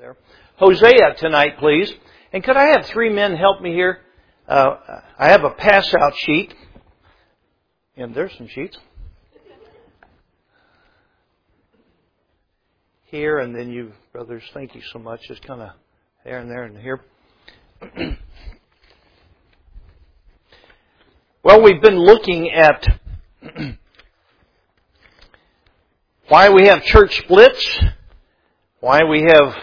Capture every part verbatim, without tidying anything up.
there. Hosea tonight, please. And could I have three men help me here? Uh, I have a pass-out sheet. And there's some sheets. Here, and then you, brothers, thank you so much. Just kind of there and there and here. Well, we've been looking at why we have church splits, why we have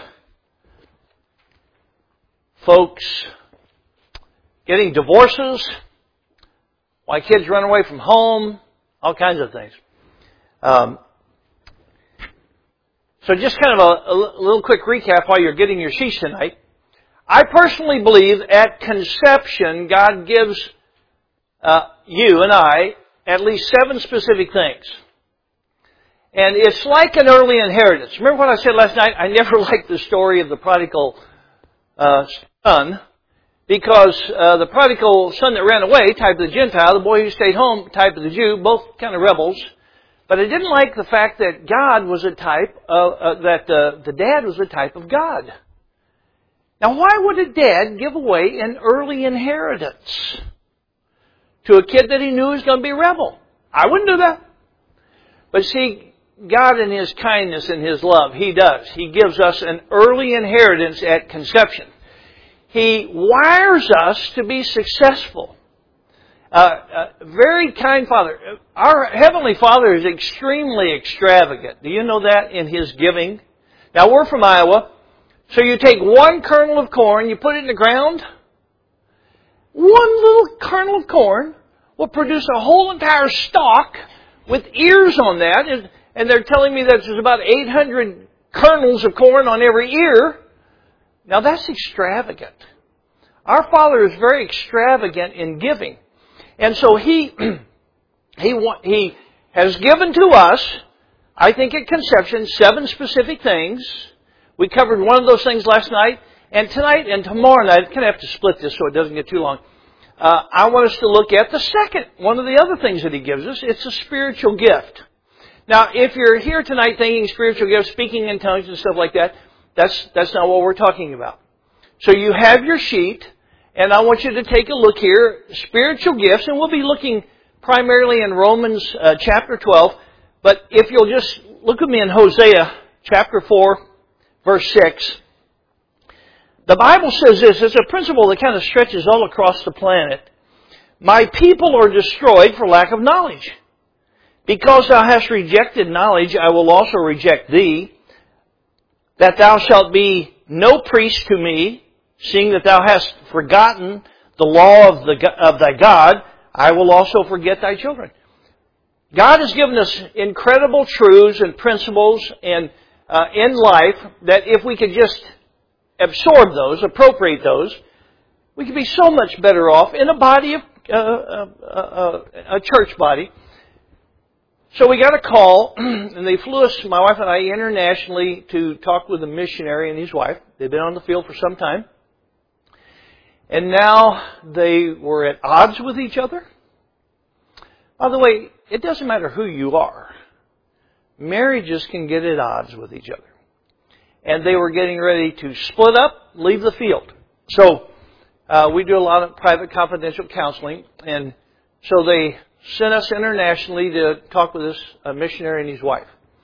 folks getting divorces, why kids run away from home, all kinds of things. Um, so just kind of a, a little quick recap while you're getting your sheets tonight. I personally believe at conception God gives uh, you and I at least seven specific things. And it's like an early inheritance. Remember what I said last night? I never liked the story of the prodigal uh, son, because uh, the prodigal son that ran away, type of the Gentile, the boy who stayed home, type of the Jew, both kind of rebels. But I didn't like the fact that God was a type of, uh, that uh, the dad was a type of God. Now, why would a dad give away an early inheritance to a kid that he knew was going to be a rebel? I wouldn't do that. But see, God in His kindness and His love, He does. He gives us an early inheritance at conception. He wires us to be successful. Uh, a very kind Father. Our Heavenly Father is extremely extravagant. Do you know that in His giving? Now, we're from Iowa. So you take one kernel of corn, you put it in the ground. One little kernel of corn will produce a whole entire stalk with ears on that. And, and they're telling me that there's about eight hundred kernels of corn on every ear. Now that's extravagant. Our Father is very extravagant in giving. And so He, he, he has given to us, I think at conception, seven specific things. We covered one of those things last night. And tonight and tomorrow night, I kind of have to split this so it doesn't get too long. Uh, I want us to look at the second, one of the other things that He gives us. It's a spiritual gift. Now, if you're here tonight thinking spiritual gifts, speaking in tongues and stuff like that, that's, that's not what we're talking about. So you have your sheet, and I want you to take a look here, spiritual gifts, and we'll be looking primarily in Romans uh, chapter twelve. But if you'll just look with me in Hosea chapter four, verse six. The Bible says this, it's a principle that kind of stretches all across the planet. My people are destroyed for lack of knowledge. Because thou hast rejected knowledge, I will also reject thee, that thou shalt be no priest to me, seeing that thou hast forgotten the law of, the, of thy God, I will also forget thy children. God has given us incredible truths and principles and uh, in life that if we could just absorb those, appropriate those, we could be so much better off in a body of uh, uh, uh, a church body. So we got a call, and they flew us, my wife and I, internationally to talk with a missionary and his wife. They've been on the field for some time. And now they were at odds with each other. By the way, it doesn't matter who you are. Marriages can get at odds with each other. And they were getting ready to split up, leave the field. So uh, we do a lot of private confidential counseling. And so they sent us internationally to talk with this uh, missionary and his wife.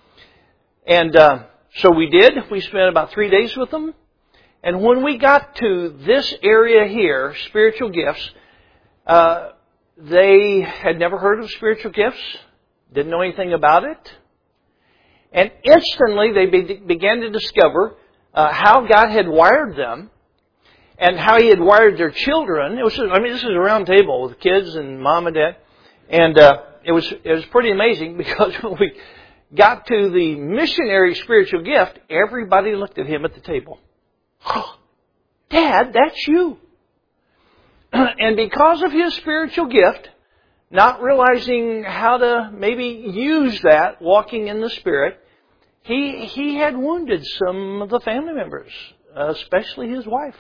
And uh, so we did. We spent about three days with them. And when we got to this area here, spiritual gifts, uh, they had never heard of spiritual gifts, didn't know anything about it. And instantly they be- began to discover uh, how God had wired them and how He had wired their children. It was, I mean, this is a round table with kids and mom and dad. And uh, it was it was pretty amazing because when we got to the missionary spiritual gift, everybody looked at him at the table. Oh, Dad, that's you. And because of his spiritual gift, not realizing how to maybe use that, walking in the Spirit, he he had wounded some of the family members, especially his wife.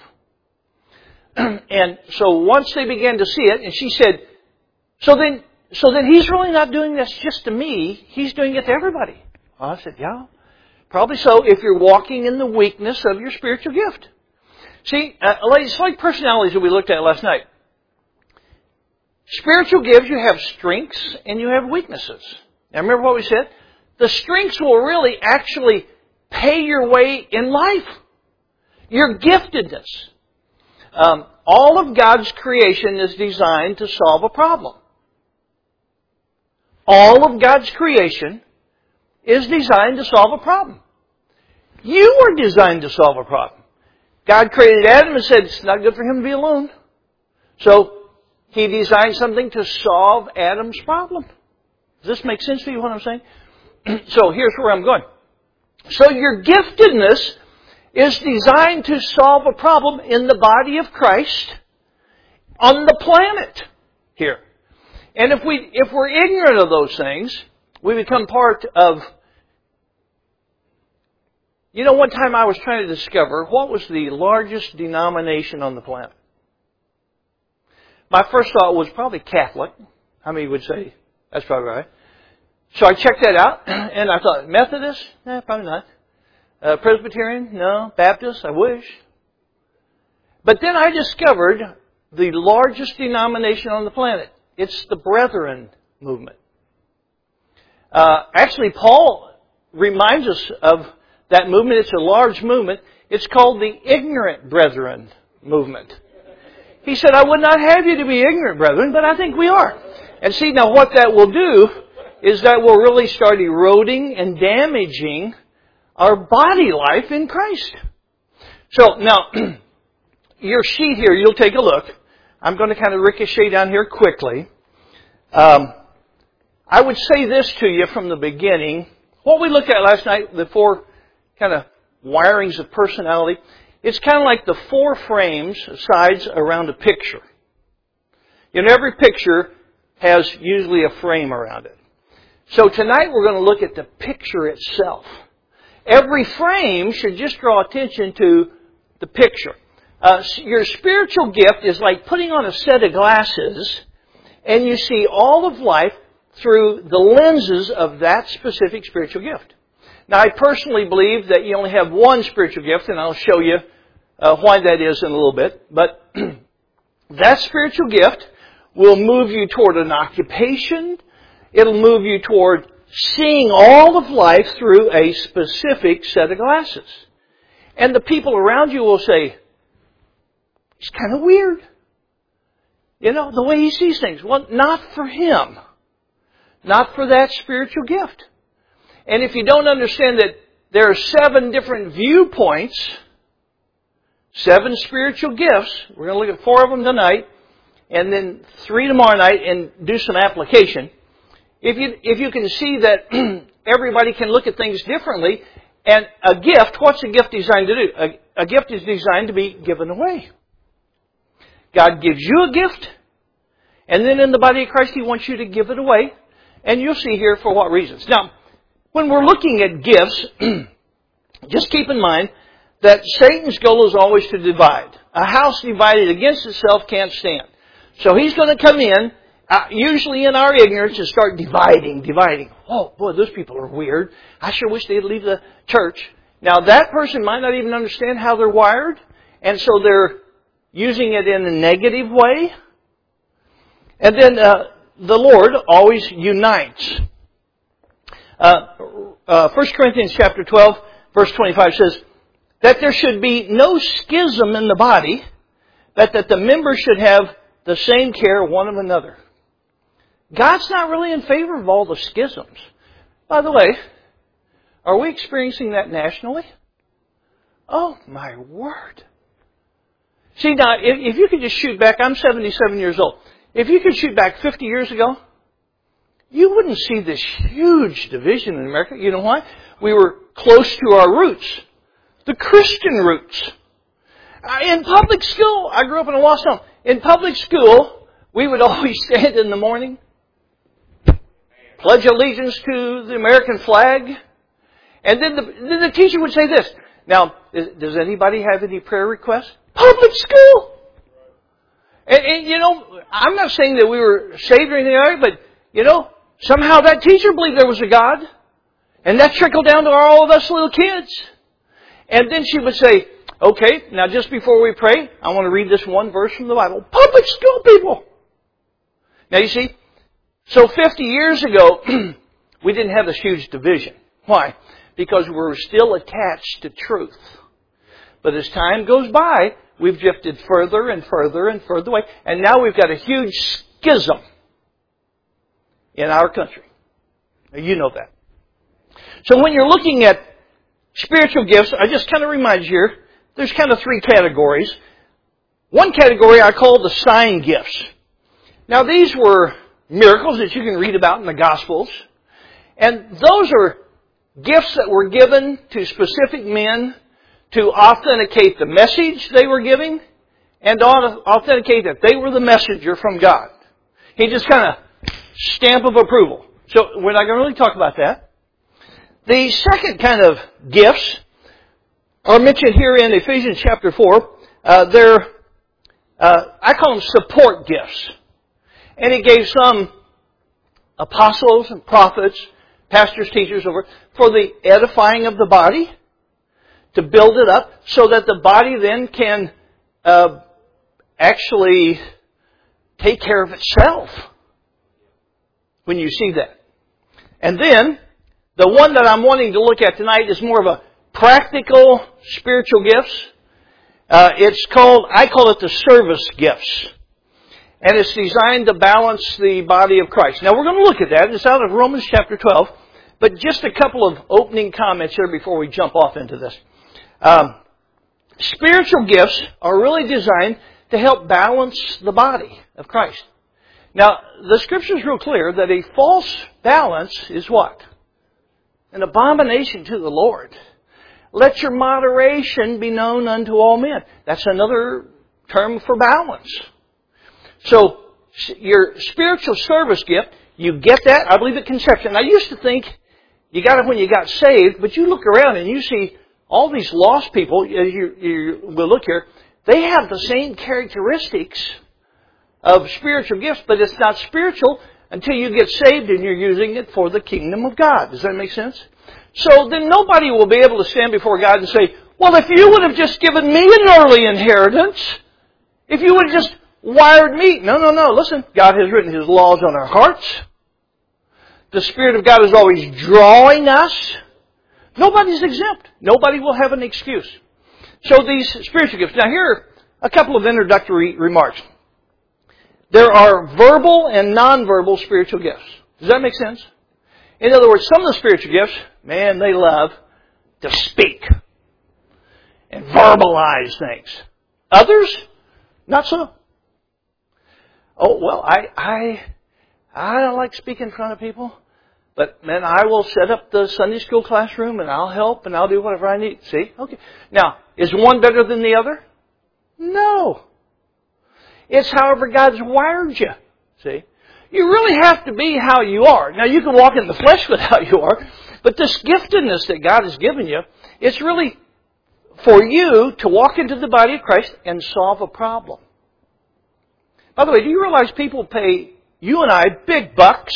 And so once they began to see it, and she said, so then, so then he's really not doing this just to me, he's doing it to everybody. Well, I said, yeah. Probably so if you're walking in the weakness of your spiritual gift. See, uh, it's like personalities that we looked at last night. Spiritual gifts, you have strengths and you have weaknesses. Now remember what we said? The strengths will really actually pay your way in life. Your giftedness. Um, all of God's creation is designed to solve a problem. All of God's creation is designed to solve a problem. You were designed to solve a problem. God created Adam and said it's not good for him to be alone. So He designed something to solve Adam's problem. Does this make sense to you what I'm saying? So here's where I'm going. So your giftedness is designed to solve a problem in the body of Christ on the planet here. And if we if we're ignorant of those things, we become part of... You know, one time I was trying to discover what was the largest denomination on the planet. My first thought was probably Catholic. How many would say that's probably right? So I checked that out, and I thought, Methodist? Eh, probably not. Uh, Presbyterian? No. Baptist? I wish. But then I discovered the largest denomination on the planet. It's the Brethren movement. Uh, actually, Paul reminds us of that movement. It's a large movement. It's called the Ignorant Brethren movement. He said, I would not have you to be ignorant, brethren, but I think we are. And see, now what that will do is that will really start eroding and damaging our body life in Christ. So, now, your sheet here, you'll take a look. I'm going to kind of ricochet down here quickly. Um, I would say this to you from the beginning. What we looked at last night, the four kind of wirings of personality, it's kind of like the four frames, sides around a picture. You know, every picture has usually a frame around it. So tonight we're going to look at the picture itself. Every frame should just draw attention to the picture. Uh, your spiritual gift is like putting on a set of glasses and you see all of life through the lenses of that specific spiritual gift. Now, I personally believe that you only have one spiritual gift, and I'll show you uh, why that is in a little bit. But that spiritual gift will move you toward an occupation. It'll move you toward seeing all of life through a specific set of glasses. And the people around you will say, it's kind of weird. You know, the way he sees things. Well, not for him. Not for that spiritual gift. And if you don't understand that there are seven different viewpoints, seven spiritual gifts, we're going to look at four of them tonight, and then three tomorrow night, and do some application. If you if you can see that everybody can look at things differently, and a gift, what's a gift designed to do? A, a gift is designed to be given away. God gives you a gift, and then in the body of Christ, He wants you to give it away. And you'll see here for what reasons. Now, when we're looking at gifts, just keep in mind that Satan's goal is always to divide. A house divided against itself can't stand. So he's going to come in, uh, usually in our ignorance, and start dividing, dividing. Oh, boy, those people are weird. I sure wish they'd leave the church. Now, that person might not even understand how they're wired, and so they're using it in a negative way. And then uh, the Lord always unites. Uh, uh, First Corinthians chapter twelve, verse twenty-five says that there should be no schism in the body, but that the members should have the same care one of another. God's not really in favor of all the schisms. By the way, are we experiencing that nationally? Oh, my word. See, now, if, if you could just shoot back, I'm seventy-seven years old. If you could shoot back fifty years ago, you wouldn't see this huge division in America. You know why? We were close to our roots. The Christian roots. In public school, I grew up in a lost home. In public school, we would always stand in the morning, pledge allegiance to the American flag, and then the, then the teacher would say this. Now, does anybody have any prayer requests? Public school! And, and, you know, I'm not saying that we were saved or anything like that, but, you know, somehow that teacher believed there was a God. And that trickled down to all of us little kids. And then she would say, okay, now just before we pray, I want to read this one verse from the Bible. Public school people! Now you see, so fifty years ago, we didn't have this huge division. Why? Because we were still attached to truth. But as time goes by, we've drifted further and further and further away. And now we've got a huge schism in our country. Now, you know that. So when you're looking at spiritual gifts, I just kind of remind you here, there's kind of three categories. One category I call the sign gifts. Now these were miracles that you can read about in the Gospels. And those are gifts that were given to specific men to authenticate the message they were giving and to authenticate that they were the messenger from God. He just kind of stamp of approval. So we're not going to really talk about that. The second kind of gifts are mentioned here in Ephesians chapter four. Uh, they're, uh, I call them support gifts. And He gave some apostles and prophets, pastors, teachers, over for the edifying of the body, to build it up, so that the body then can uh, actually take care of itself when you see that. And then, the one that I'm wanting to look at tonight is more of a practical spiritual gifts. Uh, it's called, I call it the service gifts. And it's designed to balance the body of Christ. Now we're going to look at that. It's out of Romans chapter twelve. But just a couple of opening comments here before we jump off into this. Um, spiritual gifts are really designed to help balance the body of Christ. Now, the Scripture is real clear that a false balance is what? An abomination to the Lord. Let your moderation be known unto all men. That's another term for balance. So, your spiritual service gift, you get that, I believe, at conception. I used to think you got it when you got saved, but you look around and you see all these lost people, as you, you will look here, they have the same characteristics of spiritual gifts, but it's not spiritual until you get saved and you're using it for the kingdom of God. Does that make sense? So then nobody will be able to stand before God and say, well, if you would have just given me an early inheritance, if you would have just wired me. No, no, no. Listen, God has written His laws on our hearts. The Spirit of God is always drawing us. Nobody's exempt. Nobody will have an excuse. So these spiritual gifts. Now here are a couple of introductory remarks. There are verbal and nonverbal spiritual gifts. Does that make sense? In other words, some of the spiritual gifts, man, they love to speak and verbalize things. Others, not so. Oh, well, I, I, I don't like speaking in front of people. But, man, I will set up the Sunday school classroom and I'll help and I'll do whatever I need. See? Okay. Now, is one better than the other? No. It's however God's wired you. See? You really have to be how you are. Now, you can walk in the flesh with how you are, but this giftedness that God has given you, it's really for you to walk into the body of Christ and solve a problem. By the way, do you realize people pay you and I big bucks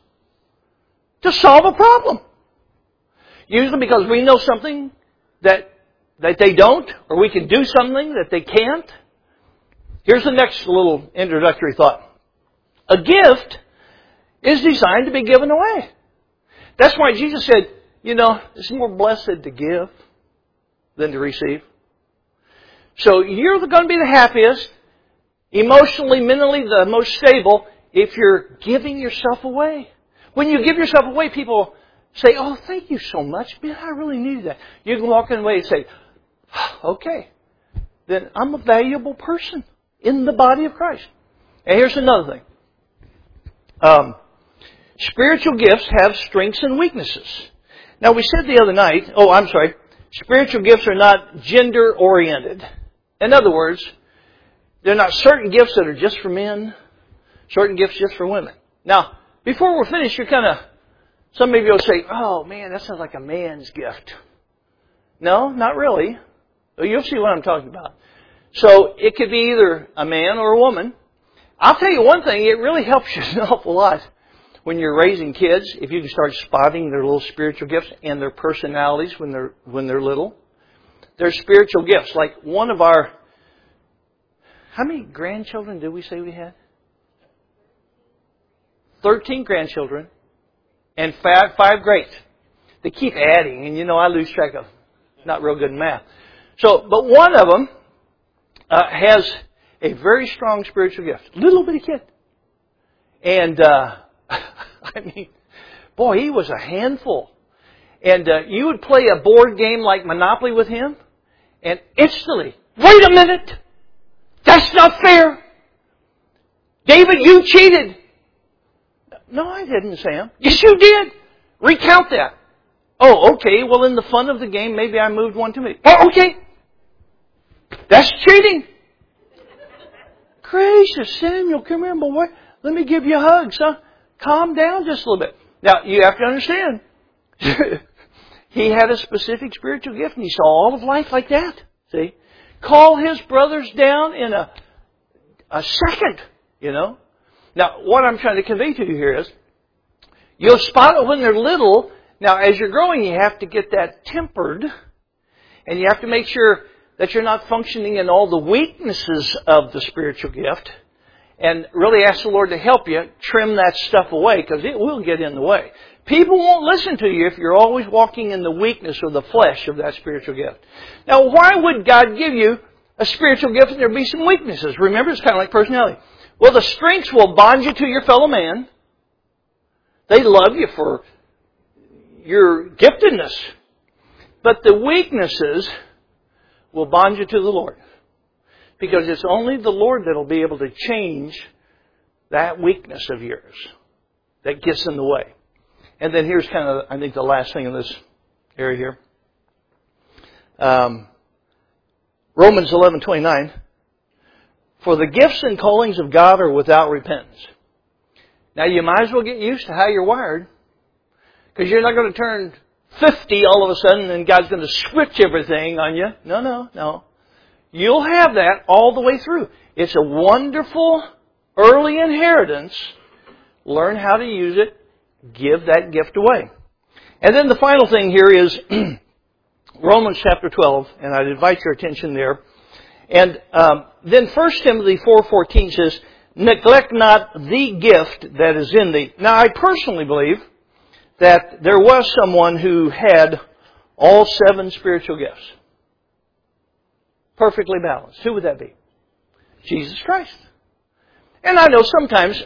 to solve a problem? Usually because we know something that that they don't, or we can do something that they can't. Here's the next little introductory thought. A gift is designed to be given away. That's why Jesus said, you know, it's more blessed to give than to receive. So you're going to be the happiest, emotionally, mentally the most stable if you're giving yourself away. When you give yourself away, people say, oh, thank you so much. Man, I really needed that. You can walk away and say, okay, then I'm a valuable person in the body of Christ. And here's another thing. Um, spiritual gifts have strengths and weaknesses. Now, we said the other night, oh, I'm sorry, spiritual gifts are not gender-oriented. In other words, they're not certain gifts that are just for men, certain gifts just for women. Now, before we're finished, you're kind of, some of you will say, oh man, that sounds like a man's gift. No, not really. You'll see what I'm talking about. So it could be either a man or a woman. I'll tell you one thing, it really helps you an awful lot when you're raising kids, if you can start spotting their little spiritual gifts and their personalities when they're when they're little. Their spiritual gifts. Like one of our... How many grandchildren did we say we had? Thirteen grandchildren and five, five greats. They keep adding, and you know I lose track of. Not real good in math. So, but one of them uh, has a very strong spiritual gift. Little bitty kid. And, uh, I mean, boy, he was a handful. And uh, you would play a board game like Monopoly with him, and instantly, wait a minute! That's not fair! David, you cheated! No, I didn't, Sam. Yes, you did! Recount that. Oh, okay, well, in the fun of the game, maybe I moved one too many. Oh, okay! That's cheating! Gracious, Samuel, come here, boy. Let me give you a hug, son. Calm down just a little bit. Now, you have to understand. He had a specific spiritual gift, and he saw all of life like that. See? Call his brothers down in a, a second, you know. Now, what I'm trying to convey to you here is, you'll spot it when they're little. Now, as you're growing, you have to get that tempered, and you have to make sure that you're not functioning in all the weaknesses of the spiritual gift, and really ask the Lord to help you trim that stuff away, because it will get in the way. People won't listen to you if you're always walking in the weakness or the flesh of that spiritual gift. Now, why would God give you a spiritual gift and there be some weaknesses? Remember, it's kind of like personality. Well, the strengths will bond you to your fellow man. They love you for your giftedness. But the weaknesses will bond you to the Lord. Because it's only the Lord that will be able to change that weakness of yours that gets in the way. And then here's kind of, I think, the last thing in this area here. Um, Romans eleven twenty-nine. For the gifts and callings of God are without repentance. Now you might as well get used to how you're wired. Because you're not going to turn fifty all of a sudden and God's going to switch everything on you. No, no, no. You'll have that all the way through. It's a wonderful early inheritance. Learn how to use it. Give that gift away. And then the final thing here is Romans chapter twelve, and I'd invite your attention there. And um, then First Timothy four fourteen says, neglect not the gift that is in thee. Now, I personally believe that there was someone who had all seven spiritual gifts. Perfectly balanced. Who would that be? Jesus Christ. And I know sometimes,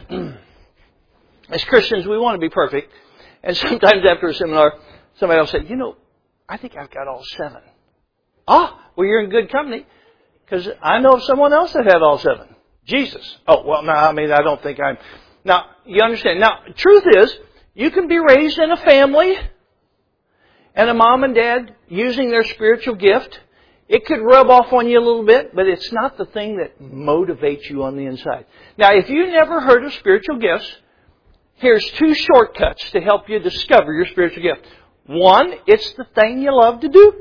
as Christians, we want to be perfect. And sometimes after a seminar, somebody will say, you know, I think I've got all seven. Ah, well, you're in good company. Because I know of someone else that had all seven. Jesus. Oh, well, no, I mean, I don't think I'm... Now, you understand. Now, truth is, you can be raised in a family and a mom and dad using their spiritual gift. It could rub off on you a little bit, but it's not the thing that motivates you on the inside. Now, if you never heard of spiritual gifts, here's two shortcuts to help you discover your spiritual gift. One, it's the thing you love to do.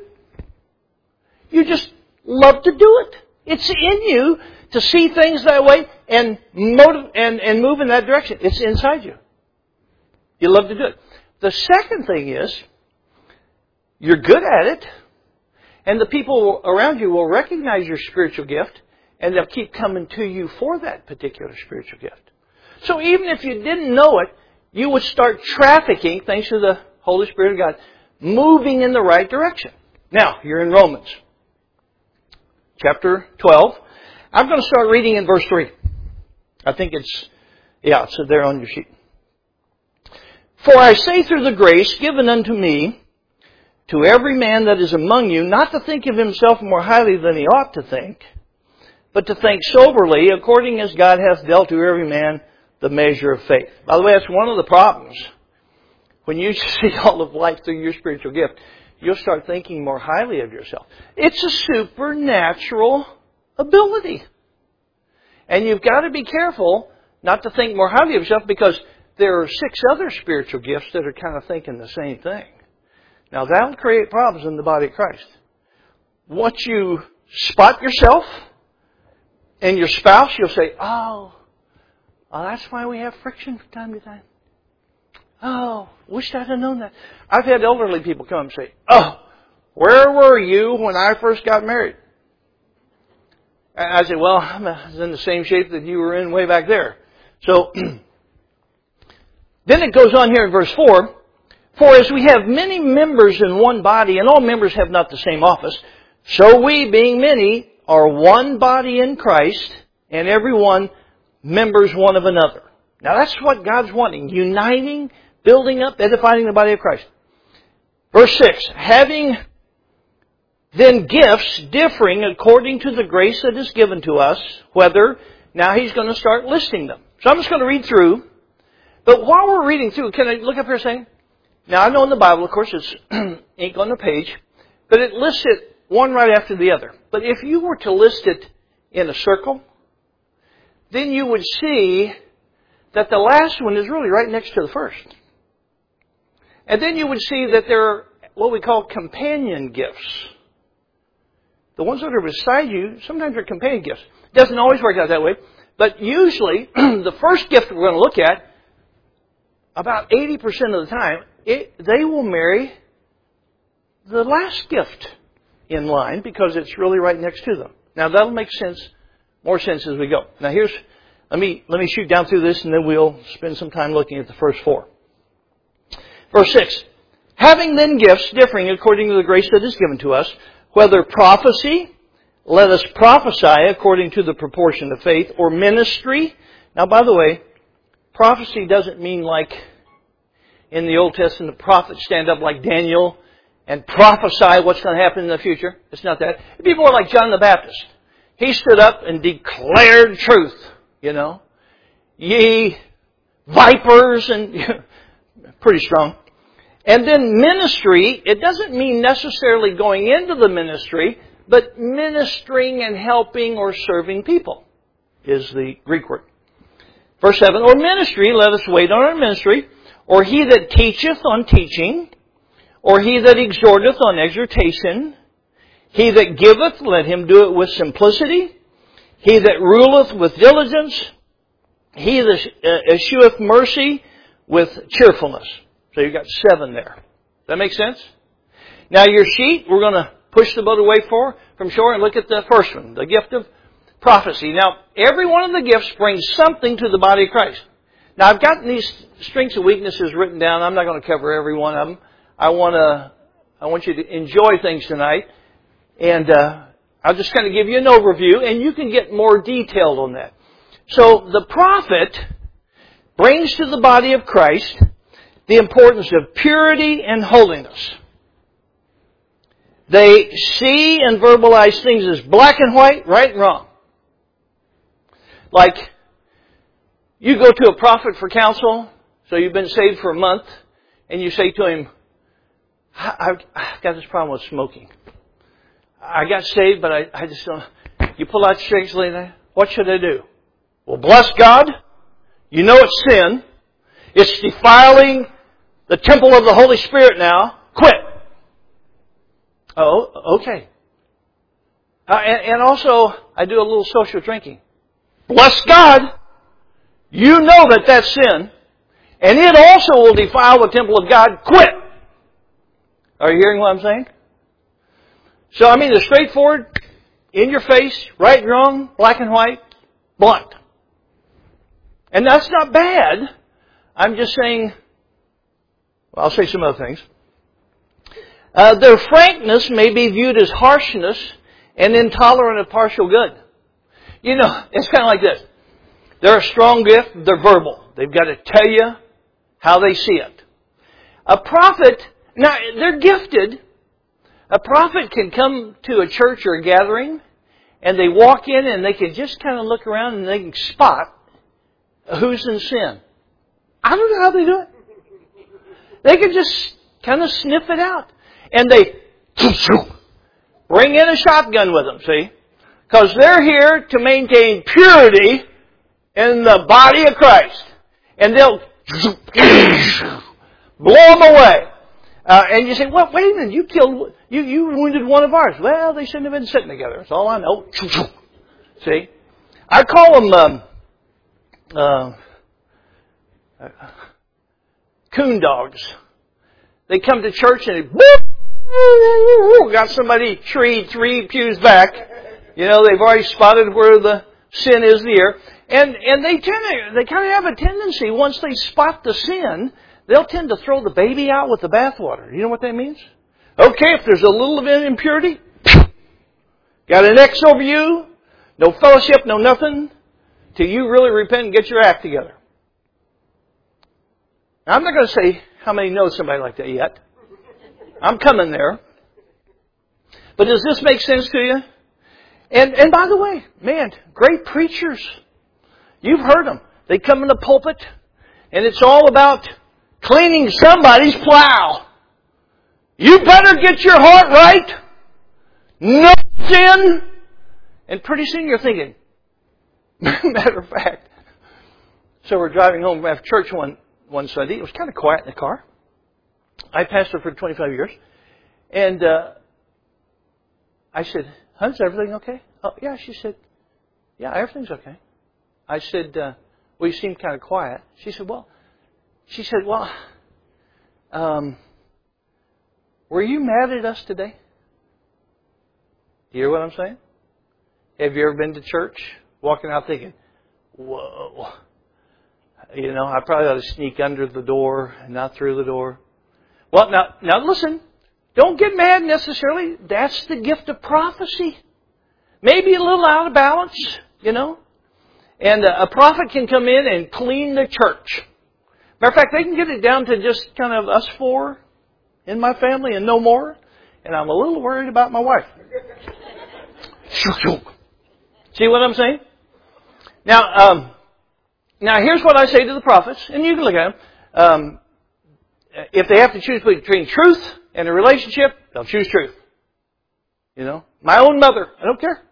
You just love to do it. It's in you to see things that way and motive and, and move in that direction. It's inside you. You love to do it. The second thing is, you're good at it, and the people around you will recognize your spiritual gift, and they'll keep coming to you for that particular spiritual gift. So even if you didn't know it, you would start trafficking, thanks to the Holy Spirit of God, moving in the right direction. Now, you're in Romans chapter twelve. I'm going to start reading in verse three. I think it's, yeah, it's there on your sheet. For I say through the grace given unto me, to every man that is among you, not to think of himself more highly than he ought to think, but to think soberly, according as God hath dealt to every man the measure of faith. By the way, that's one of the problems. When you see all of life through your spiritual gift, you'll start thinking more highly of yourself. It's a supernatural ability. And you've got to be careful not to think more highly of yourself, because there are six other spiritual gifts that are kind of thinking the same thing. Now, that'll create problems in the body of Christ. Once you spot yourself and your spouse, you'll say, oh, well, that's why we have friction from time to time. Oh, wished I'd have known that. I've had elderly people come and say, oh, where were you when I first got married? And I say, well, I was in the same shape that you were in way back there. So, then it goes on here in verse four. For as we have many members in one body, and all members have not the same office, so we, being many, are one body in Christ, and every one members one of another. Now that's what God's wanting. Uniting, building up, edifying the body of Christ. Verse six. Having then gifts differing according to the grace that is given to us, whether, now he's going to start listing them. So I'm just going to read through. But while we're reading through, can I look up here saying, now I know in the Bible, of course, it's ink on the page, but it lists it one right after the other. But if you were to list it in a circle, then you would see that the last one is really right next to the first. And then you would see that there are what we call companion gifts. The ones that are beside you, sometimes are companion gifts. It doesn't always work out that way. But usually, the first gift we're going to look at, about eighty percent of the time, it, they will marry the last gift in line because it's really right next to them. Now that'll make sense, more sense as we go. Now here's, let me, let me shoot down through this and then we'll spend some time looking at the first four. Verse six. Having then gifts differing according to the grace that is given to us, whether prophecy, let us prophesy according to the proportion of faith, or ministry. Now by the way, prophecy doesn't mean like in the Old Testament, the prophets stand up like Daniel and prophesy what's going to happen in the future. It's not that. It'd be more like John the Baptist. He stood up and declared truth, you know. Ye vipers, and pretty strong. And then ministry, it doesn't mean necessarily going into the ministry, but ministering and helping or serving people is the Greek word. Verse seven, or ministry, let us wait on our ministry, or he that teacheth on teaching, or he that exhorteth on exhortation, he that giveth, let him do it with simplicity, he that ruleth with diligence, he that escheweth mercy with cheerfulness. So you've got seven there. Does that make sense? Now your sheet, we're going to push the boat away for, from shore and look at the first one, the gift of prophecy. Now, every one of the gifts brings something to the body of Christ. Now, I've got these strengths and weaknesses written down. I'm not going to cover every one of them. I want to, I want you to enjoy things tonight. And uh, I'll just kind of give you an overview, and you can get more detailed on that. So, the prophet brings to the body of Christ the importance of purity and holiness. They see and verbalize things as black and white, right and wrong. Like, you go to a prophet for counsel, so you've been saved for a month, and you say to him, I've, I've got this problem with smoking. I got saved, but I, I just don't... You pull out strings, Lena, what should I do? Well, bless God. You know it's sin. It's defiling the temple of the Holy Spirit now. Quit. Oh, okay. Uh, and, and also, I do a little social drinking. Bless God. You know that that's sin. And it also will defile the temple of God. Quit. Are you hearing what I'm saying? So, I mean, the straightforward, in your face, right and wrong, black and white, blunt. And that's not bad. I'm just saying, well, I'll say some other things. Uh, their frankness may be viewed as harshness and intolerant of partial good. You know, it's kind of like this. They're a strong gift, they're verbal. They've got to tell you how they see it. A prophet, now they're gifted. A prophet can come to a church or a gathering and they walk in and they can just kind of look around and they can spot who's in sin. I don't know how they do it. They can just kind of sniff it out. And they bring in a shotgun with them, see? Because they're here to maintain purity in the body of Christ. And they'll blow them away. Uh, and you say, well, wait a minute, you killed, you, you wounded one of ours. Well, they shouldn't have been sitting together. That's all I know. See? I call them, um, uh, coon dogs. They come to church and they got somebody treed three pews back. You know, they've already spotted where the sin is there. And and they tend to, they kind of have a tendency, once they spot the sin, they'll tend to throw the baby out with the bathwater. You know what that means? Okay, if there's a little of impurity, got an X over you, no fellowship, no nothing, till you really repent and get your act together. Now, I'm not going to say how many know somebody like that yet. I'm coming there. But does this make sense to you? And and by the way, man, great preachers. You've heard them. They come in the pulpit, and it's all about cleaning somebody's plow. You better get your heart right. No sin. And pretty soon you're thinking, matter of fact. So we're driving home after church one, one Sunday. It was kind of quiet in the car. I pastored for twenty-five years. And uh, I said, "Hun, is everything okay?" "Oh, yeah." She said, "Yeah, everything's okay." I said, uh, "Well, you seem kind of quiet." She said, well, she said, well, um, were you mad at us today? Do you hear what I'm saying? Have you ever been to church, walking out thinking, whoa, you know, I probably ought to sneak under the door and not through the door. Well, now, now listen, don't get mad necessarily. That's the gift of prophecy. Maybe a little out of balance, you know. And a prophet can come in and clean the church. Matter of fact, they can get it down to just kind of us four in my family and no more. And I'm a little worried about my wife. See what I'm saying? Now, um, now here's what I say to the prophets, and you can look at them. Um, if they have to choose between truth and a relationship, they'll choose truth. You know, my own mother, I don't care.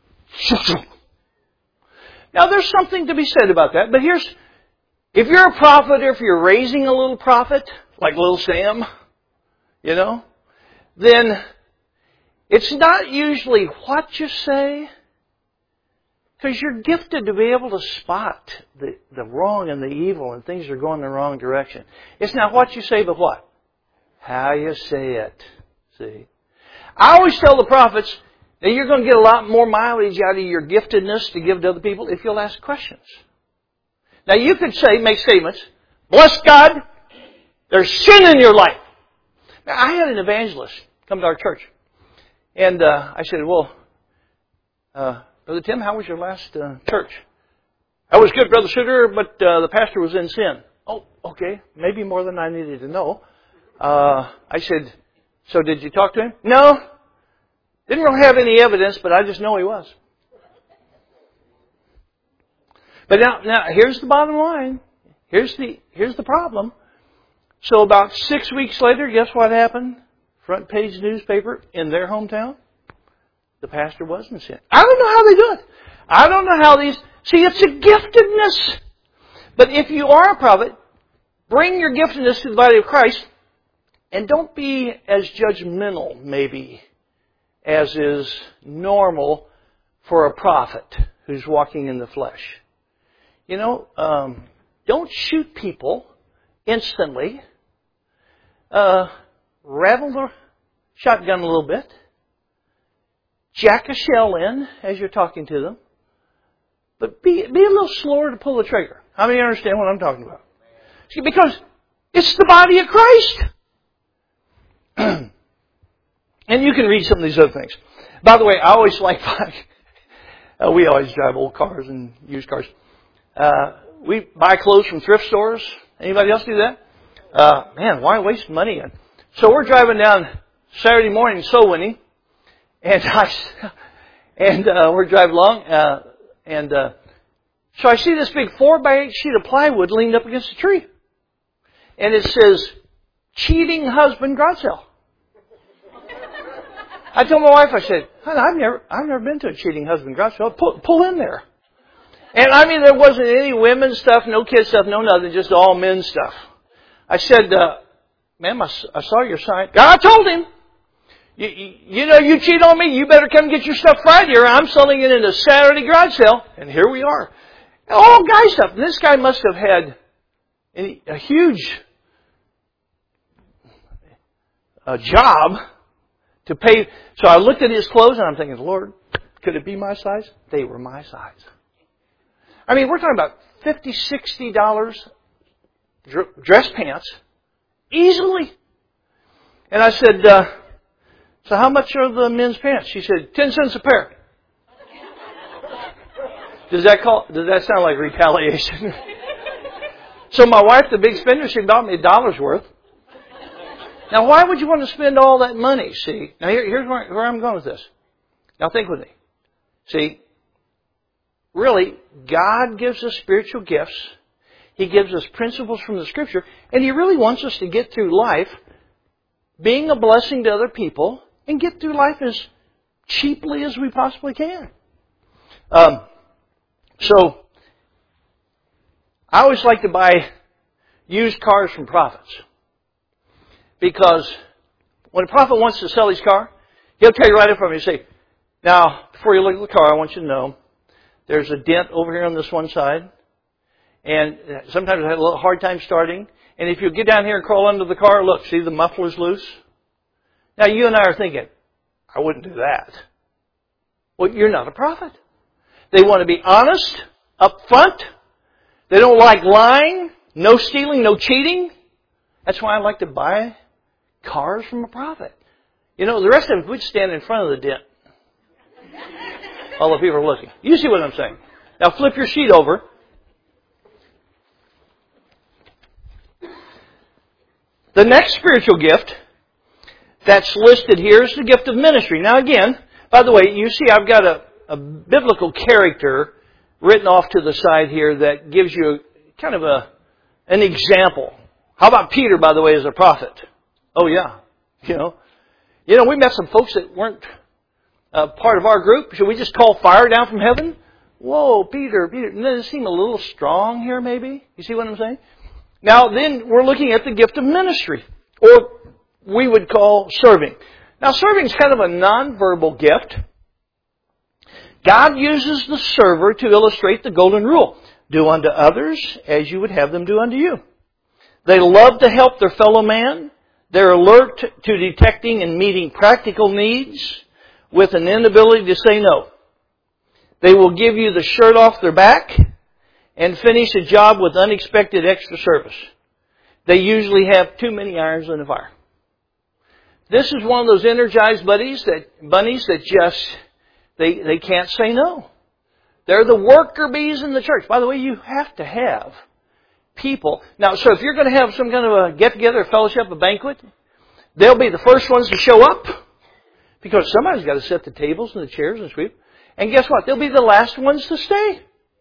Now, there's something to be said about that, but here's, if you're a prophet or if you're raising a little prophet, like little Sam, you know, then it's not usually what you say, because you're gifted to be able to spot the, the wrong and the evil and things are going the wrong direction. It's not what you say, but what? How you say it. See? I always tell the prophets that you're going to get a lot more mileage out of your giftedness to give to other people if you'll ask questions. Now you could say, make statements, bless God, there's sin in your life. Now I had an evangelist come to our church. And uh, I said, well, uh, Brother Tim, how was your last uh, church? That was good, Brother Suter, but uh, the pastor was in sin. Oh, okay, maybe more than I needed to know. Uh, I said, so did you talk to him? No. Didn't really have any evidence, but I just know he was. But now, now here's the bottom line. Here's the here's the problem. So about six weeks later, guess what happened? Front page newspaper in their hometown. The pastor was in sin. I don't know how they do it. I don't know how these... See, it's a giftedness. But if you are a prophet, bring your giftedness to the body of Christ and don't be as judgmental, maybe, as is normal for a prophet who's walking in the flesh. You know, um, don't shoot people instantly. Uh, rattle the shotgun a little bit. Jack a shell in as you're talking to them. But be, be a little slower to pull the trigger. How many understand what I'm talking about? See, because it's the body of Christ. And you can read some of these other things. By the way, I always like, uh, we always drive old cars and used cars. Uh, we buy clothes from thrift stores. Anybody else do that? Uh, man, why waste money? So we're driving down Saturday morning soul winning. And I, and, uh, we're driving along, uh, and, uh, so I see this big four by eight sheet of plywood leaned up against a tree. And it says, cheating husband garage sale. I told my wife, I said, honey, I've never, I've never been to a cheating husband garage sale. Pull, pull in there. And I mean, there wasn't any women's stuff, no kids stuff, no nothing, just all men's stuff. I said, uh, ma'am, I, I saw your sign. I told him, you, you, you know, you cheat on me, you better come get your stuff Friday or I'm selling it in a Saturday garage sale. And here we are. All guy stuff. And this guy must have had a huge a job to pay. So I looked at his clothes and I'm thinking, Lord, could it be my size? They were my size. I mean, we're talking about fifty dollars, sixty dollars dress pants easily. And I said, uh, so how much are the men's pants? She said, ten cents a pair. Does that call, does that sound like retaliation? So my wife, the big spender, she bought me a dollar's worth. Now, why would you want to spend all that money? See, now here, here's where, where I'm going with this. Now think with me. See, really, God gives us spiritual gifts. He gives us principles from the Scripture. And He really wants us to get through life being a blessing to other people and get through life as cheaply as we possibly can. Um, so, I always like to buy used cars from prophets. Because when a prophet wants to sell his car, he'll tell you right in front of you, say, now, before you look at the car, I want you to know there's a dent over here on this one side. And sometimes I had a little hard time starting. And if you get down here and crawl under the car, look, see the muffler's loose? Now, you and I are thinking, I wouldn't do that. Well, you're not a prophet. They want to be honest, upfront. They don't like lying, no stealing, no cheating. That's why I like to buy cars from a prophet. You know, the rest of us, we'd stand in front of the dent. All the people are looking. You see what I'm saying? Now flip your sheet over. The next spiritual gift that's listed here is the gift of ministry. Now again, by the way, you see I've got a, a biblical character written off to the side here that gives you kind of a an example. How about Peter, by the way, as a prophet? Oh yeah, you know. You know, we met some folks that weren't uh, part of our group. Should we just call fire down from heaven? Whoa, Peter, Peter. Doesn't it seem a little strong here maybe? You see what I'm saying? Now then, we're looking at the gift of ministry, or we would call serving. Now serving is kind of a nonverbal gift. God uses the server to illustrate the golden rule. Do unto others as you would have them do unto you. They love to help their fellow man. They're alert to detecting and meeting practical needs with an inability to say no. They will give you the shirt off their back and finish a job with unexpected extra service. They usually have too many irons in the fire. This is one of those energized buddies that bunnies that just they they can't say no. They're the worker bees in the church. By the way, you have to have people. Now, so if you're going to have some kind of a get-together, a fellowship, a banquet, they'll be the first ones to show up because somebody's got to set the tables and the chairs and sweep. And guess what? They'll be the last ones to stay.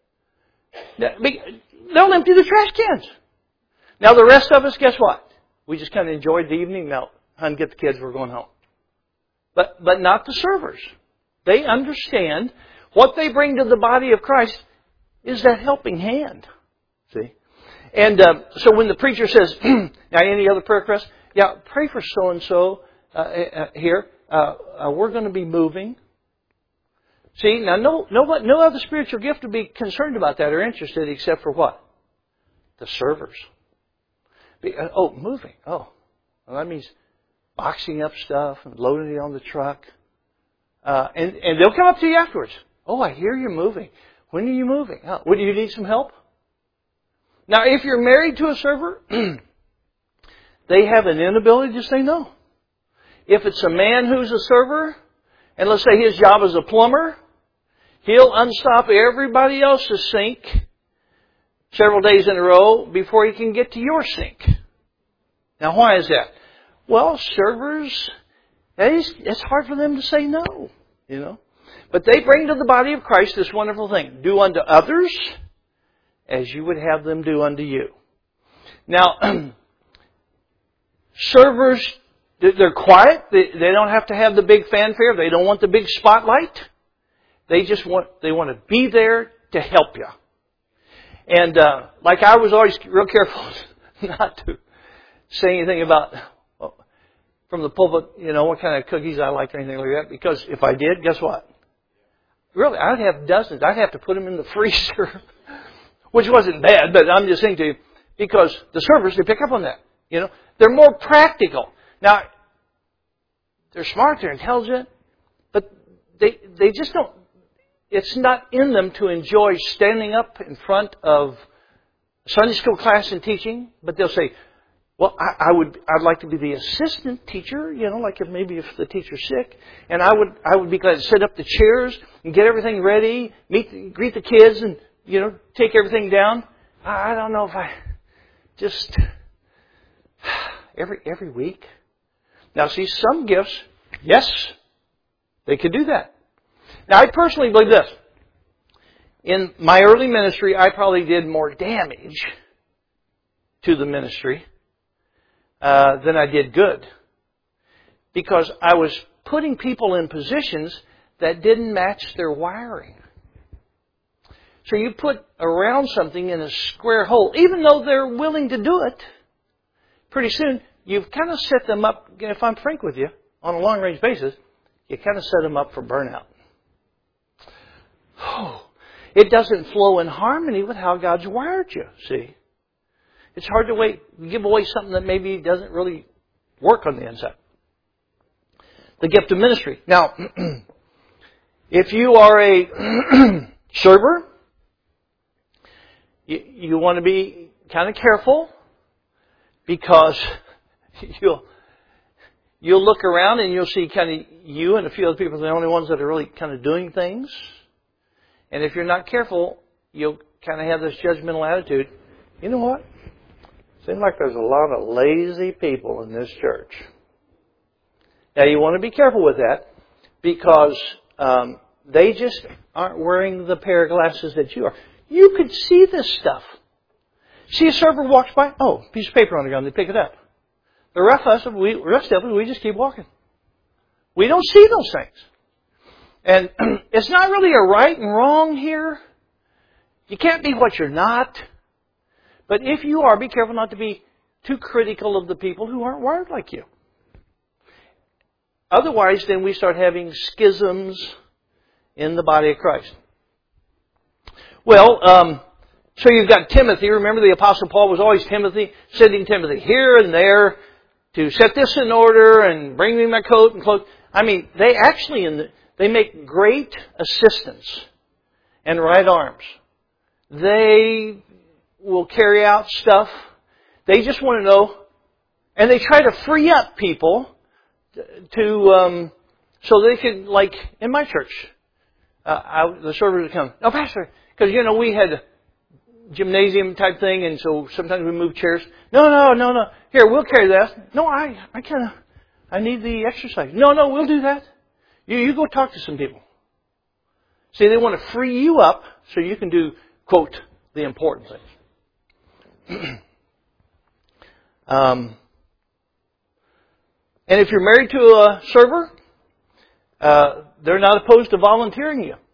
They'll empty the trash cans. Now, the rest of us, guess what? We just kind of enjoyed the evening. Now, hun, get the kids. We're going home. But but not the servers. They understand what they bring to the body of Christ is that helping hand. See? And uh, so when the preacher says, now any other prayer requests? Yeah, pray for so-and-so uh, uh, here. Uh, uh, we're going to be moving. See, now no, no, no other spiritual gift would be concerned about that or interested except for what? The servers. Be, uh, oh, moving. Oh, well, that means boxing up stuff and loading it on the truck. Uh, and, and they'll come up to you afterwards. Oh, I hear you're moving. When are you moving? Oh, well, do you need some help? Now, if you're married to a server, they have an inability to say no. If it's a man who's a server, and let's say his job is a plumber, he'll unstop everybody else's sink several days in a row before he can get to your sink. Now, why is that? Well, servers, it's hard for them to say no, you know. But they bring to the body of Christ this wonderful thing. Do unto others as you would have them do unto you. Now, servers, they're quiet. They, they don't have to have the big fanfare. They don't want the big spotlight. They just want, they want to be there to help you. And, uh, like I was always real careful not to say anything about, from the pulpit, you know, what kind of cookies I like or anything like that. Because if I did, guess what? Really, I'd have dozens. I'd have to put them in the freezer. Which wasn't bad, but I'm just saying to you, because the servers, they pick up on that. You know, they're more practical. Now, they're smart, they're intelligent, but they they just don't, it's not in them to enjoy standing up in front of Sunday school class and teaching, but they'll say, well, I, I would, I'd like to be the assistant teacher, you know, like if maybe if the teacher's sick, and I would, I would be glad to set up the chairs and get everything ready, meet, greet the kids, and you know, take everything down. I don't know if I just every every week. Now, see, some gifts, yes, they could do that. Now, I personally believe this. In my early ministry, I probably did more damage to the ministry uh, than I did good. Because I was putting people in positions that didn't match their wiring. So you put around something in a square hole, even though they're willing to do it, pretty soon you've kind of set them up, if I'm frank with you, on a long-range basis, you kind of set them up for burnout. Oh, it doesn't flow in harmony with how God's wired you, see. It's hard to wait, give away something that maybe doesn't really work on the inside. The gift of ministry. Now, if you are a server, you, you want to be kind of careful because you'll you'll look around and you'll see kind of you and a few other people are the only ones that are really kind of doing things. And if you're not careful, you'll kind of have this judgmental attitude. You know what? Seems like there's a lot of lazy people in this church. Now, you want to be careful with that because um, they just aren't wearing the pair of glasses that you are. You could see this stuff. See a server walks by, oh, piece of paper on the ground, they pick it up. The rest of us, we, rest of us, we just keep walking. We don't see those things. And it's not really a right and wrong here. You can't be what you're not. But if you are, be careful not to be too critical of the people who aren't wired like you. Otherwise, then we start having schisms in the body of Christ. Well, um, so you've got Timothy. Remember the Apostle Paul was always Timothy, sending Timothy here and there to set this in order and bring me my coat and clothes. I mean, they actually in the, they make great assistants and right arms. They will carry out stuff. They just want to know, and they try to free up people to um, so they could, like in my church, uh, I, the servers would come. No, Pastor, because you know we had a gymnasium type thing, and so sometimes we move chairs. No, no, no, no. Here, we'll carry that. No, I, I kind of, I need the exercise. No, no, we'll do that. You, you go talk to some people. See, they want to free you up so you can do, quote, the important things. um, and if you're married to a server, uh, they're not opposed to volunteering you.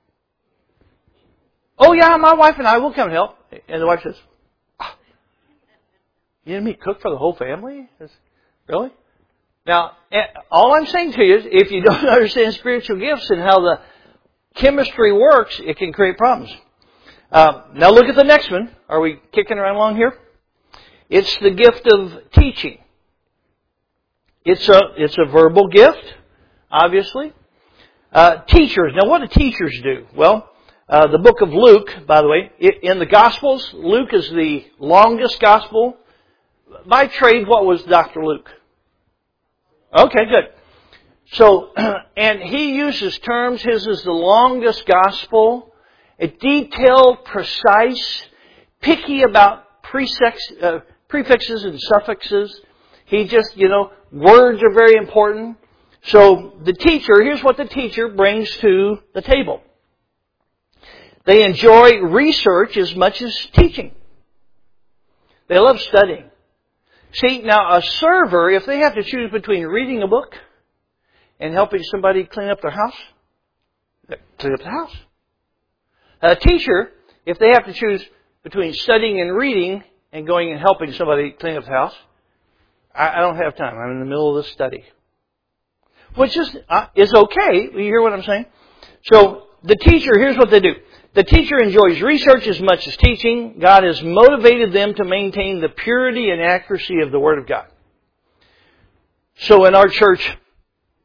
Oh yeah, my wife and I will come help. And the wife says, ah, you and me cook for the whole family? Really? Now, all I'm saying to you is, if you don't understand spiritual gifts and how the chemistry works, it can create problems. Uh, now look at the next one. Are we kicking around along here? It's the gift of teaching. It's a, it's a verbal gift, obviously. Uh, teachers. Now what do teachers do? Well, uh, the book of Luke, by the way, in the Gospels, Luke is the longest Gospel. By trade, what was Doctor Luke? Okay, good. So, and he uses terms, his is the longest Gospel. A detailed, precise, picky about prefix, uh, prefixes and suffixes. He just, you know, words are very important. So the teacher, here's what the teacher brings to the table. They enjoy research as much as teaching. They love studying. See, now a server, if they have to choose between reading a book and helping somebody clean up their house, clean up the house. A teacher, if they have to choose between studying and reading and going and helping somebody clean up the house, I, I don't have time. I'm in the middle of the study. Which is, uh, is okay. You hear what I'm saying? So, the teacher, here's what they do. The teacher enjoys research as much as teaching. God has motivated them to maintain the purity and accuracy of the Word of God. So in our church,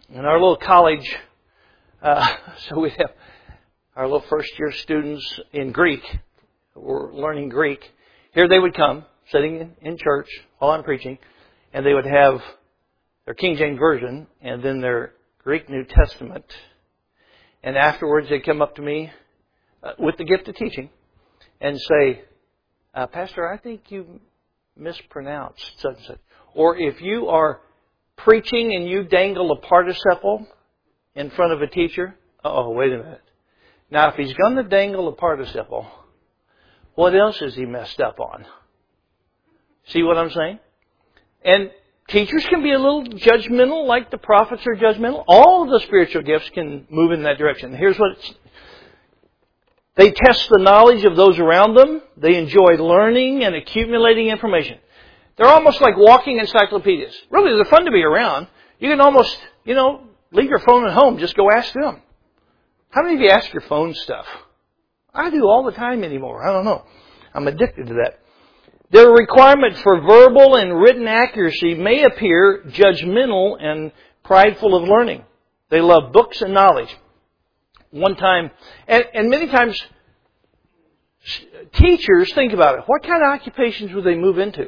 in our little college, uh, so we have our little first year students in Greek, were learning Greek. Here they would come, sitting in, in church while I'm preaching, and they would have their King James Version and then their Greek New Testament. And afterwards they'd come up to me uh, with the gift of teaching and say, uh, Pastor, I think you mispronounced such and such. Or if you are preaching and you dangle a participle in front of a teacher, oh, wait a minute. Now, if he's going to dangle a participle, what else is he messed up on? See what I'm saying? And teachers can be a little judgmental, like the prophets are judgmental. All of the spiritual gifts can move in that direction. Here's what it's, they test the knowledge of those around them. They enjoy learning and accumulating information. They're almost like walking encyclopedias. Really, they're fun to be around. You can almost, you know, leave your phone at home. Just go ask them. How many of you ask your phone stuff? I do all the time anymore. I don't know. I'm addicted to that. Their requirement for verbal and written accuracy may appear judgmental and prideful of learning. They love books and knowledge. One time, and, and many times, teachers, think about it. What kind of occupations would they move into?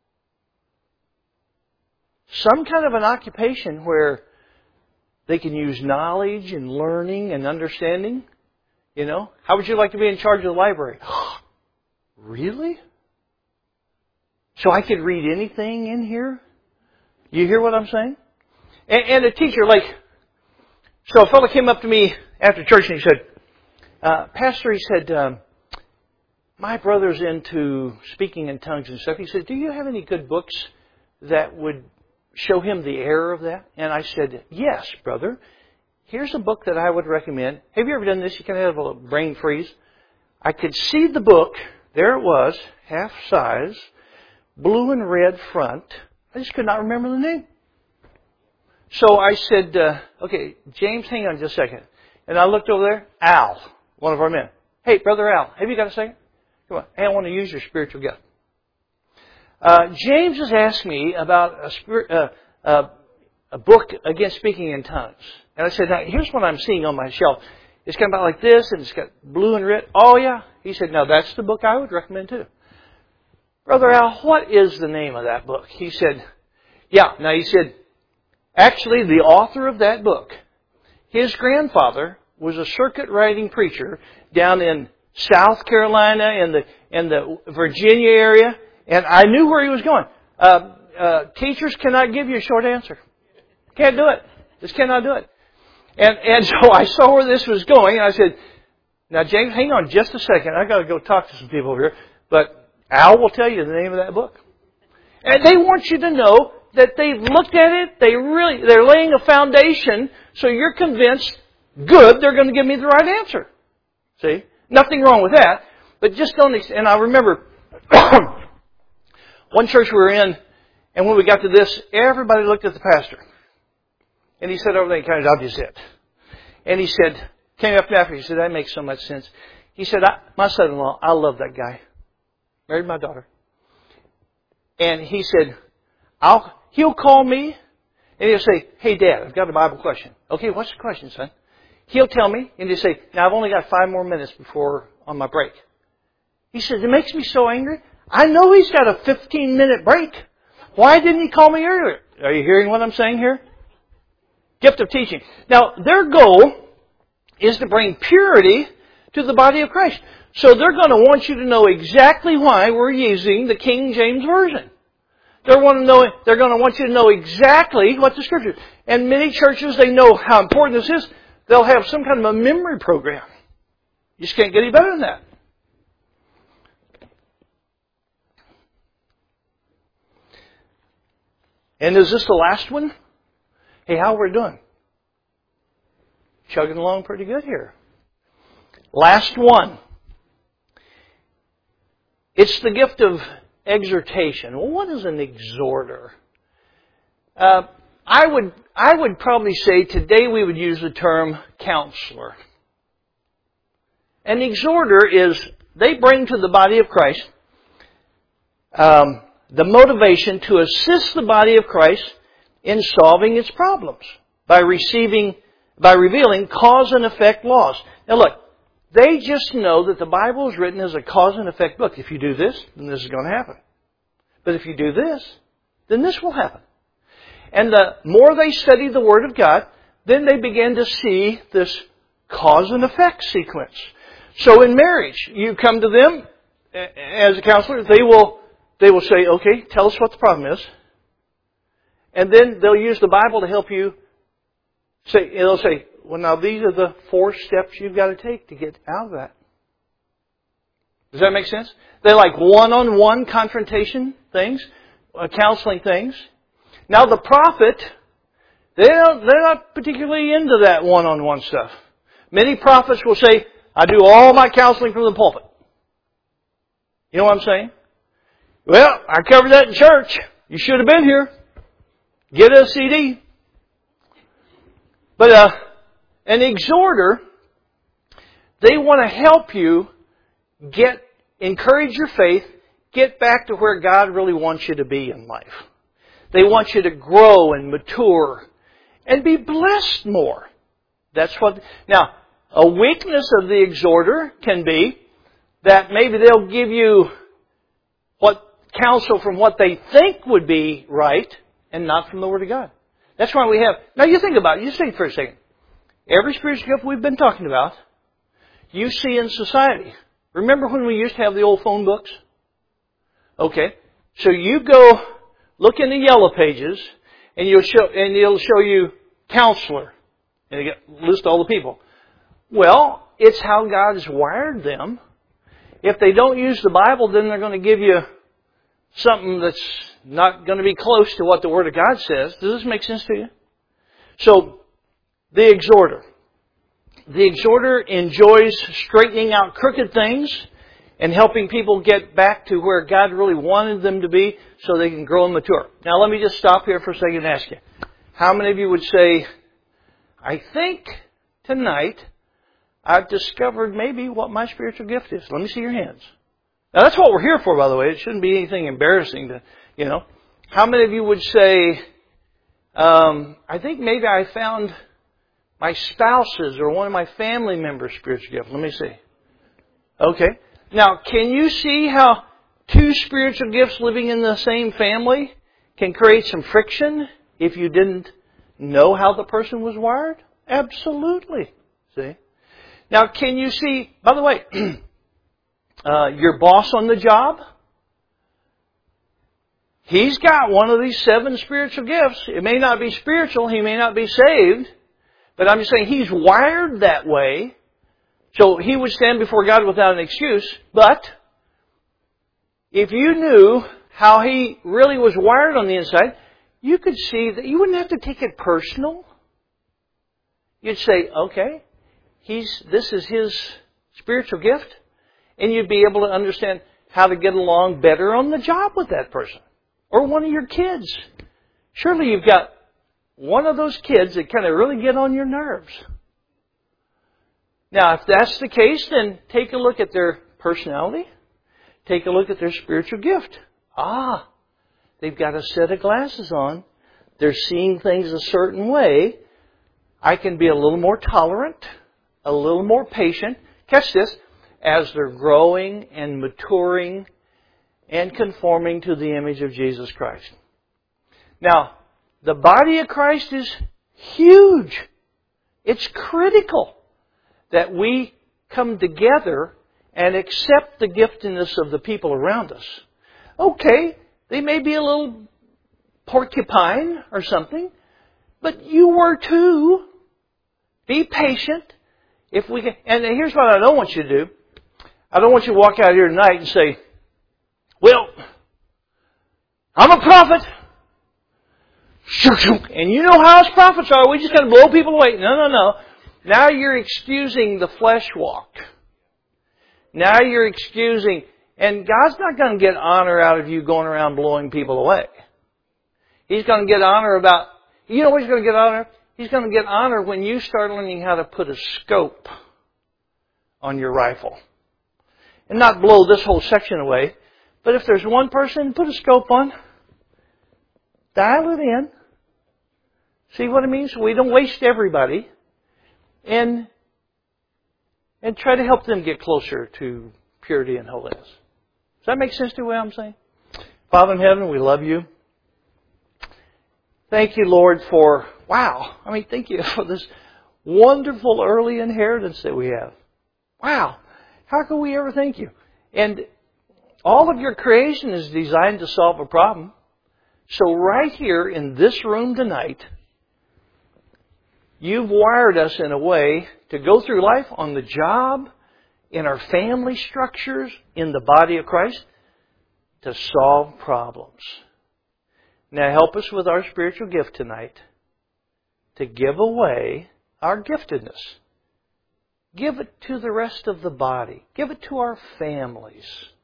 Some kind of an occupation where they can use knowledge and learning and understanding. You know, how would you like to be in charge of the library? Really? So I could read anything in here? You hear what I'm saying? And, and a teacher, like, so a fellow came up to me after church and he said, uh, Pastor, he said, um, my brother's into speaking in tongues and stuff. He said, do you have any good books that would show him the error of that? And I said, yes, brother. Here's a book that I would recommend. Have you ever done this? You can have a brain freeze. I could see the book. There it was, half size, blue and red front. I just could not remember the name. So I said, uh, okay, James, hang on just a second. And I looked over there. Al, one of our men. Hey, Brother Al, have you got a second? Come on. Hey, I want to use your spiritual gift. Uh, James has asked me about a, spirit, uh, uh, a book against speaking in tongues. And I said, now, here's what I'm seeing on my shelf. It's kind of like this, and it's got blue and red. Oh, yeah. He said, no, that's the book I would recommend too. Brother Al, what is the name of that book? He said, yeah. Now, he said, actually, the author of that book, his grandfather was a circuit riding preacher down in South Carolina and the, in the Virginia area. And I knew where he was going. Uh, uh, teachers cannot give you a short answer. Can't do it. Just cannot do it. And and so I saw where this was going, and I said, now, James, hang on just a second. I've got to go talk to some people over here. But Al will tell you the name of that book. And they want you to know that they've looked at it. They really, they're laying a foundation, so you're convinced, good, they're going to give me the right answer. See? Nothing wrong with that. But just don't, and I remember one church we were in, and when we got to this, everybody looked at the pastor. And he said over there, he kind of nodded his head. And he said, came up after, he said, that makes so much sense. He said, I, my son-in-law, I love that guy. Married my daughter. And he said, I'll, he'll call me, and he'll say, hey, Dad, I've got a Bible question. Okay, what's the question, son? He'll tell me, and he'll say, now I've only got five more minutes before on my break. He said, it makes me so angry. I know he's got a fifteen-minute break. Why didn't he call me earlier? Are you hearing what I'm saying here? Gift of teaching. Now, their goal is to bring purity to the body of Christ. So they're going to want you to know exactly why we're using the King James Version. They're, want to know, they're going to want you to know exactly what the Scripture is. And many churches, they know how important this is. They'll have some kind of a memory program. You just can't get any better than that. And is this the last one? Hey, how are we doing? Chugging along pretty good here. Last one. It's the gift of exhortation. Well, what is an exhorter? Uh, I would I would probably say today we would use the term counselor. An exhorter is, they bring to the body of Christ um, the motivation to assist the body of Christ in solving its problems. by receiving, by revealing cause and effect laws. Now look, they just know that the Bible is written as a cause and effect book. If you do this, then this is going to happen. But if you do this, then this will happen. And the more they study the Word of God, then they begin to see this cause and effect sequence. So in marriage, you come to them as a counselor, they will they will say, okay, tell us what the problem is. And then they'll use the Bible to help you say, they'll say, well, now these are the four steps you've got to take to get out of that. Does that make sense? They like one-on-one confrontation things, uh, counseling things. Now the prophet, they don't, they're not particularly into that one-on-one stuff. Many prophets will say, I do all my counseling from the pulpit. You know what I'm saying? Well, I covered that in church. You should have been here. Get a C D. But uh, an exhorter, they want to help you get, encourage your faith, get back to where God really wants you to be in life. They want you to grow and mature and be blessed more. That's what, now, a weakness of the exhorter can be that maybe they'll give you what counsel from what they think would be right and not from the Word of God. That's why we have, now you think about it, you think for a second. Every spiritual gift we've been talking about, you see in society. Remember when we used to have the old phone books? Okay. So you go look in the yellow pages and you'll show, and it'll show you counselor. And you get, list all the people. Well, it's how God has wired them. If they don't use the Bible, then they're going to give you something that's not going to be close to what the Word of God says. Does this make sense to you? So, the exhorter. The exhorter enjoys straightening out crooked things and helping people get back to where God really wanted them to be so they can grow and mature. Now, let me just stop here for a second and ask you. How many of you would say, I think tonight I've discovered maybe what my spiritual gift is? Let me see your hands. Now, that's what we're here for, by the way. It shouldn't be anything embarrassing to, you know. How many of you would say, um, I think maybe I found my spouse's or one of my family members' spiritual gift? Let me see. Okay. Now, can you see how two spiritual gifts living in the same family can create some friction if you didn't know how the person was wired? Absolutely. See? Now, can you see, by the way, uh, your boss on the job? He's got one of these seven spiritual gifts. It may not be spiritual. He may not be saved. But I'm just saying he's wired that way. So he would stand before God without an excuse. But if you knew how he really was wired on the inside, you could see that you wouldn't have to take it personal. You'd say, okay, he's this is his spiritual gift. And you'd be able to understand how to get along better on the job with that person. Or one of your kids. Surely you've got one of those kids that kind of really get on your nerves. Now, if that's the case, then take a look at their personality. Take a look at their spiritual gift. Ah, they've got a set of glasses on. They're seeing things a certain way. I can be a little more tolerant, a little more patient. Catch this. As they're growing and maturing and conforming to the image of Jesus Christ. Now, the body of Christ is huge. It's critical that we come together and accept the giftedness of the people around us. Okay, they may be a little porcupine or something, but you were too. Be patient. If we can, and here's what I don't want you to do. I don't want you to walk out here tonight and say, well, I'm a prophet. And you know how us prophets are. We just got to blow people away. No, no, no. Now you're excusing the flesh walk. Now you're excusing, and God's not going to get honor out of you going around blowing people away. He's going to get honor about, you know what He's going to get honor? He's going to get honor when you start learning how to put a scope on your rifle. And not blow this whole section away. But if there's one person, put a scope on. Dial it in. See what I mean? So we don't waste everybody. And, and try to help them get closer to purity and holiness. Does that make sense to what I'm saying? Father in heaven, we love you. Thank you, Lord, for, wow, I mean, thank you for this wonderful early inheritance that we have. Wow, how can we ever thank you? And all of your creation is designed to solve a problem. So right here in this room tonight, you've wired us in a way to go through life on the job, in our family structures, in the body of Christ, to solve problems. Now help us with our spiritual gift tonight to give away our giftedness. Give it to the rest of the body. Give it to our families.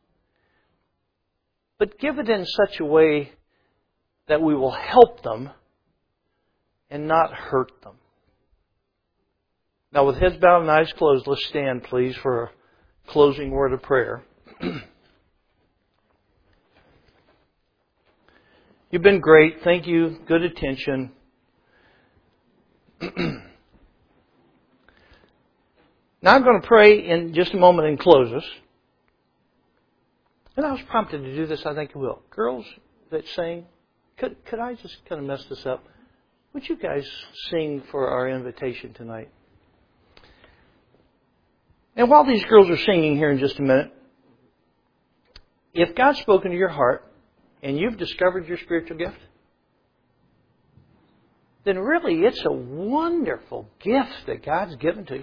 But give it in such a way that we will help them and not hurt them. Now with heads bowed and eyes closed, let's stand please for a closing word of prayer. You've been great. Thank you. Good attention. Now I'm going to pray in just a moment and close us. And I was prompted to do this, I think I will. Girls that sing, could, could I just kind of mess this up? Would you guys sing for our invitation tonight? And while these girls are singing here in just a minute, if God's spoken to your heart and you've discovered your spiritual gift, then really it's a wonderful gift that God's given to you.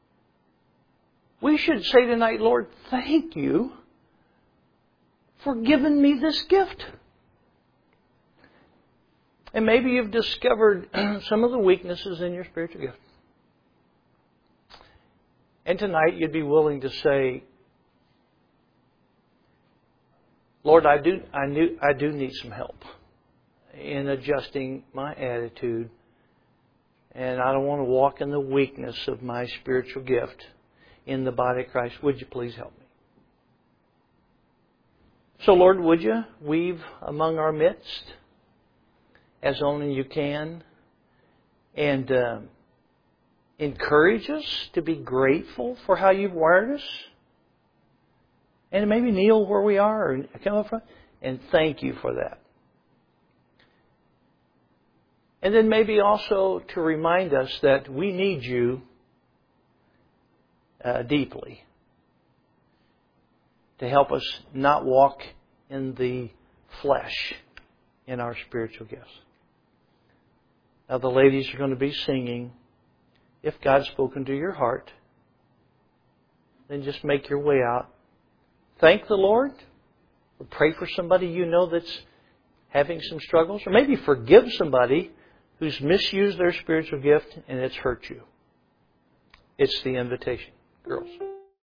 We should say tonight, Lord, thank you for giving me this gift. And maybe you've discovered some of the weaknesses in your spiritual gift. And tonight you'd be willing to say, Lord, I do, I knew, I do need some help in adjusting my attitude. And I don't want to walk in the weakness of my spiritual gift in the body of Christ. Would you please help me? So, Lord, would you weave among our midst as only you can, and uh, encourage us to be grateful for how you've wired us, and maybe kneel where we are or come up front and thank you for that. And then maybe also to remind us that we need you uh, deeply to help us not walk in the flesh in our spiritual gifts. Now the ladies are going to be singing. If God's spoken to your heart, then just make your way out. Thank the Lord. Or pray for somebody you know that's having some struggles. Or maybe forgive somebody who's misused their spiritual gift and it's hurt you. It's the invitation, girls.